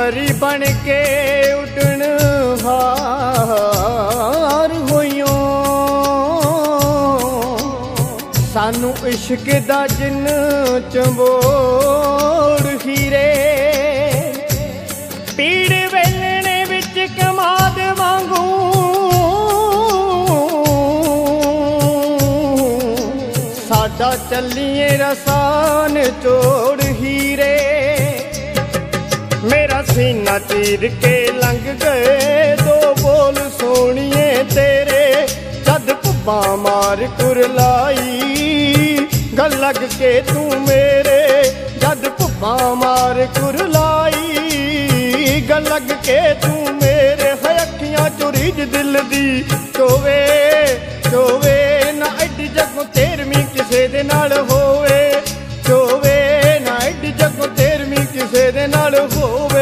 परी बन के उड़न हार होइयों सानू इश्क दा जिन चंबोड़ हीरे पीड़ वेलने विच कमाद वांगू साडा चलिए रसान चोड़ हीरे मेरा सीना चीर के लंघ गए दो बोल सोनिए तेरे जद भुब्बा मार कुरलाई गल लग के तू मेरे जद भुब्बा मार कुरलाई गल लग के तू मेरे है अखियां चो रीझ दिल दी चोवे चोवे ना एडी जगों तेरवीं किसे दे नाल होवे चोवे ना एडी जगों तेरवीं किसे दे नाल होवे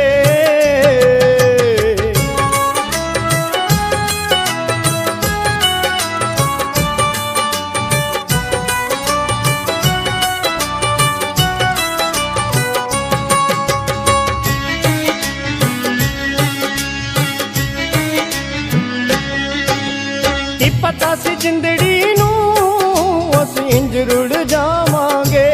की पता सी जिंदड़ी नू असीं इंज रुड़ जावांगे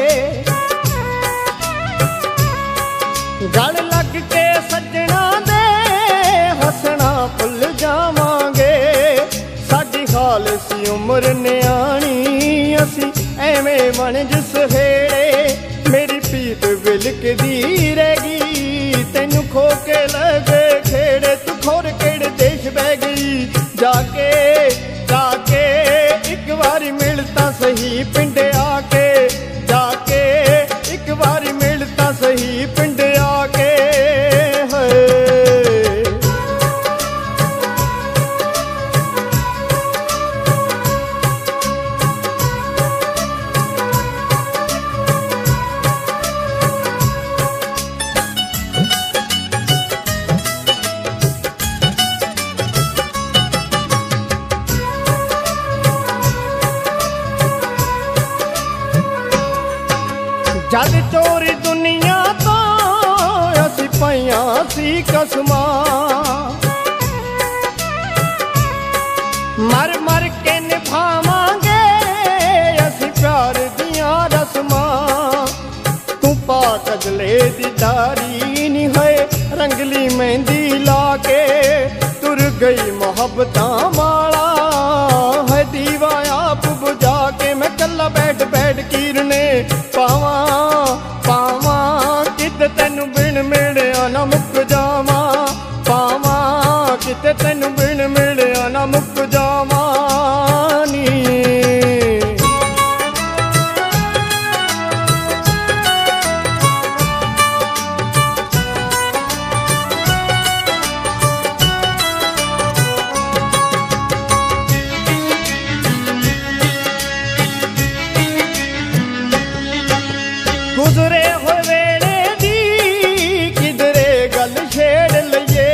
गल लग के सजना दे हसना भुल जावांगे साडी हाल सी उम्र न्याणी असीं एवें वणज सहेड़े मेरी पीत विलकदी रैगी तैनू खो के लगे खेड़े तू खोर केड़े देश बह गई जाके जाके एक बारी मिलता सही पिंड आके जाके एक बारी मिलता सही पिंड आके जद चोरी दुनिया तो असी पाइया सी कसमां मर मर के निभावांगे असी प्यार दियां रस्मां तू पा कजले दी दारी नी है रंगली मेहंदी ला के तुर गई मोहब्बतां वाला है दीवा आप बुझा के मैं कल्ला बैठ बैठ कीरने पावा पावा किते तैनू बिन मिलिया ना मुक जावा पावा किते तैनू बिन मिलिया ना मुक जावा नी गुजरे हुए वेले दी किधरे गल छेड़ लइए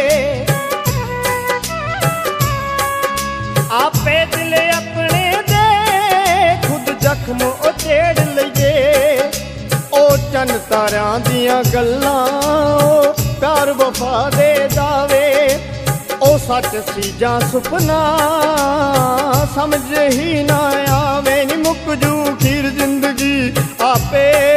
आपे दिल अपने दे खुद जख्म उछेड़ लइए ओ चन तारां दियां गल्लां प्यार वफा दे दावे ओ सच सी जां सुपना समझ ही ना आवे नी मुक जू खीर जिंदगी आपे